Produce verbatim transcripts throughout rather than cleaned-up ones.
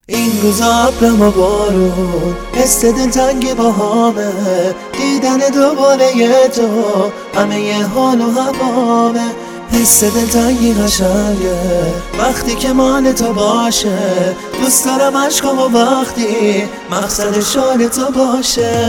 این روزا ابرم و بارون، حس دلتنگ با همه، دیدن دوباره یه تو همه یه حال و هوامه. حس دلتنگی قشنگه وقتی که مال تو باشه، دوست دارم عشقم و وقتی مقصد شال تو باشه.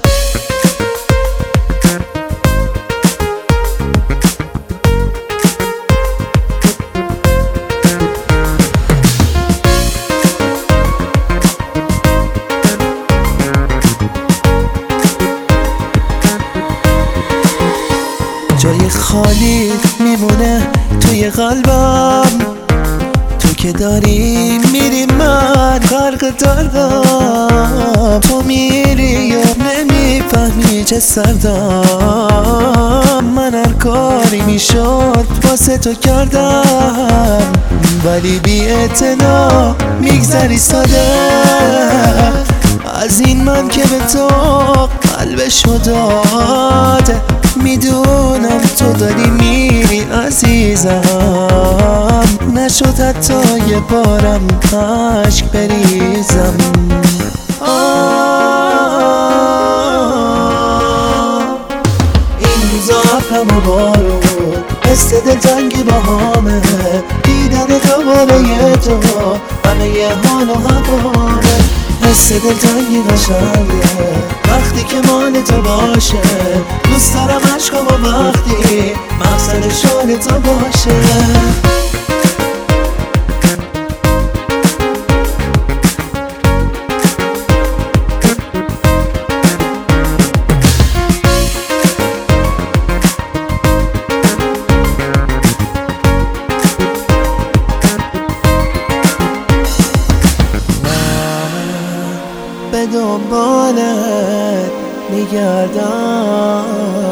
جای خالی میمونه توی قلبم، تو که داری میری من غرق دردم. تو میری یا نمیفهمی چه سردم، من هر کاری میشد واسه تو کردم، ولی بی اعتنا میگذری ساده از این من که به تو قلبشو داده. میدونم تو داری میری عزیزم، نشد حتی یه بارم عشق بریزم. این روزا ابرم و بارون، حس دلتنگی با همه، دیدن دوباره یه تو همه یه حال و هوامه. حس دلتنگی قشنگه وقتی که مال تو باشه، دوست دارم عشقم و وقتی مقصد شال تو باشه. به دنبالت میگردم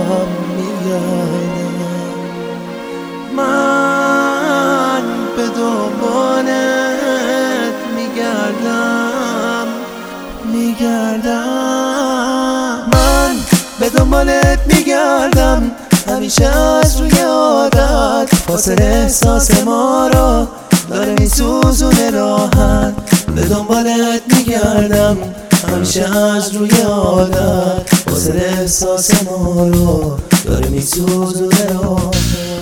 میگردم من به دنبالت میگردم میگردم من به دنبالت میگردم همیشه از روی عادت، فاصله احساس ما رو داره میسوزونه راحت. به دنبالت میگردم همیشه از روی عادت، فاصله احساس ما رو داره میسوزونه راحت.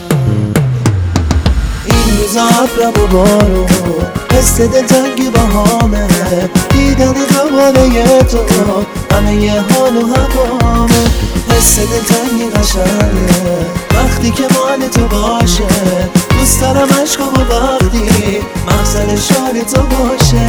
این روزا ابرم و بارون، حس دلتنگی با همه، دیدن دوباره یه تو همه یه حال و هوامه. حس دلتنگی قشنگه وقتی که مال تو باشه، دوست دارم عشقم و وقتی مقصد شال تو باشه.